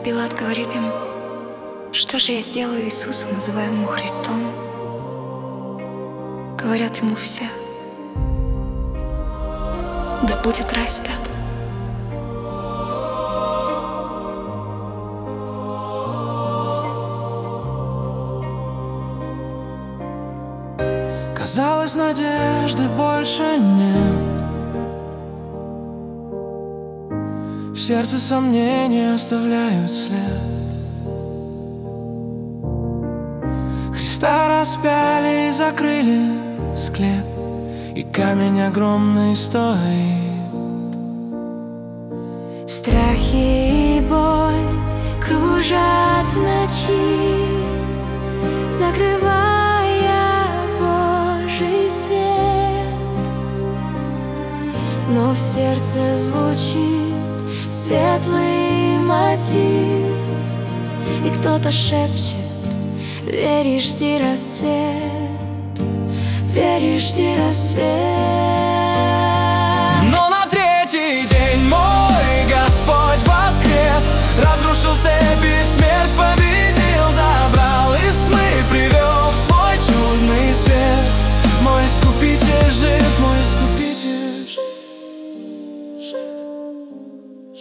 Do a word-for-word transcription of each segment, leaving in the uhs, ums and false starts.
Пилат говорит им: что же я сделаю Иисусу, называемому Христом? Говорят ему все: да будет распят. Казалось, надежды больше нет. В сердце сомнения оставляют след. Христа распяли и закрыли склеп, и камень огромный стоит. Страхи и боль кружат в ночи, закрывая Божий свет. Но в сердце звучит светлый мотив, и кто-то шепчет: веришь, жди рассвет, веришь, жди рассвет. Но на третий день мой Господь воскрес, разрушил цепи, смерть победил, забрал из тьмы, привел в свой чудный свет. Мой Искупитель жив, мой Искупитель жив, жив,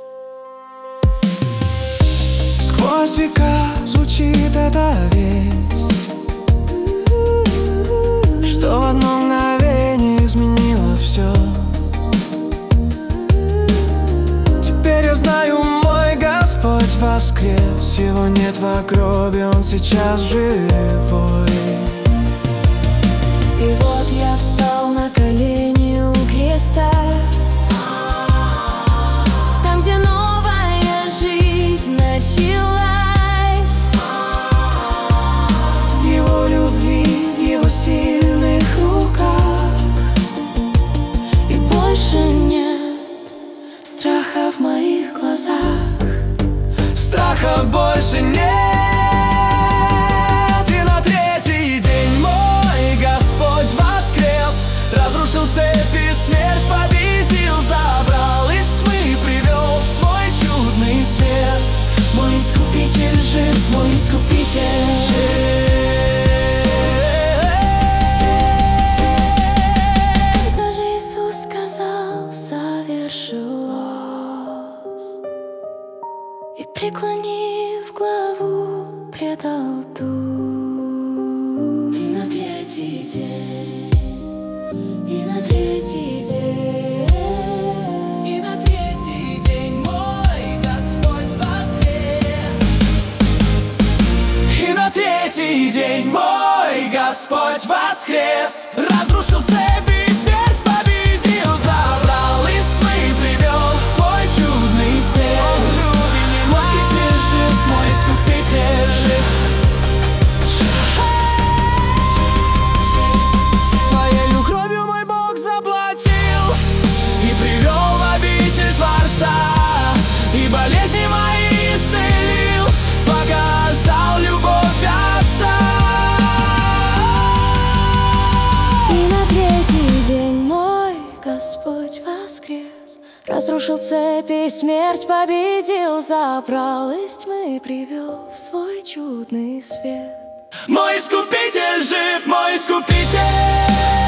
жив. Сквозь века звучит эта весть, что в одно мгновение изменило все. Теперь я знаю, мой Господь воскрес, Его нет в гробе, Он сейчас живой. И вот я встал на колени у креста, там, где новая жизнь началась. В Его любви, в Его сильных руках, И больше нет страха в моих глазах. страха больше нет. И на третий день мой Господь воскрес, разрушил цепи, смерть победил, забрал из тьмы, привел в свой чудный свет. Мой Искупитель жив, мой Искупитель жив. Когда же Иисус сказал: совершилось, и, преклонив главу, предал дух. И на третий день, и на третий день, и на третий день мой Господь воскрес. И на третий день мой Господь воскрес, разрушил цепи, смерть победил, забрал из тьмы, привел в свой чудный свет. Искупитель жив, мой Искупитель жив. Своею кровью мой Бог заплатил и привел в обитель Творца, и болезни мои исцелил, показал любовь Отца. И на третий день мой Господь воскрес, разрушил цепи, смерть победил, забрал из тьмы, привел в свой чудный свет. Мой Искупитель жив, мой Искупитель.